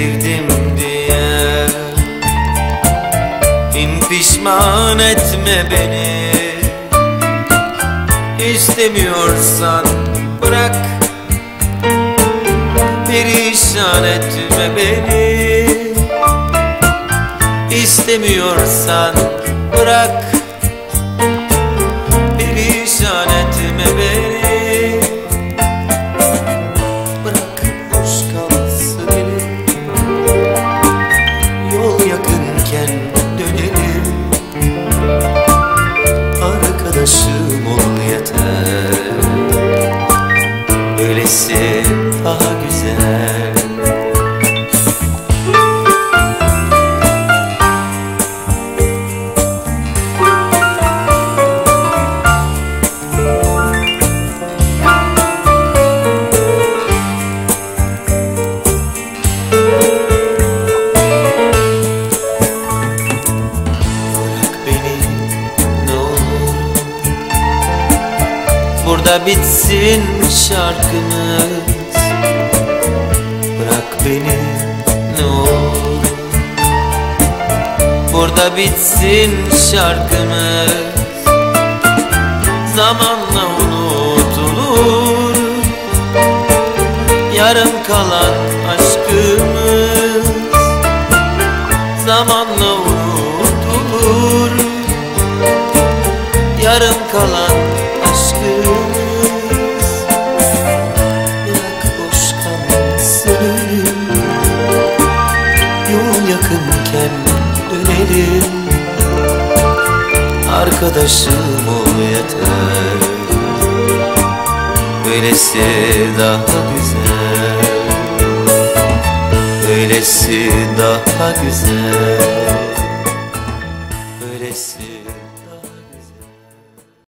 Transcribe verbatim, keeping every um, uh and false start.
sevdim diye bin pişman etme beni. İstemiyorsan bırak, perişan etme beni. İstemiyorsan bırak, perişan etme beni. Bırak boş kalsın elim, yol yakınken dönelim. Arkadaşım ol yeter, öylesi daha güzel. Burada bitsin şarkımız, bırak beni ne olur. Burada bitsin şarkımız, zamanla unutulur. Yarım kalan aşkımız zamanla unutulur. Yarım kalan aşkımız, bırak boş kalsın ölüm. Yol yakınken dönelim. Arkadaşım ol yeter, öylesi daha güzel. Öylesi daha güzel.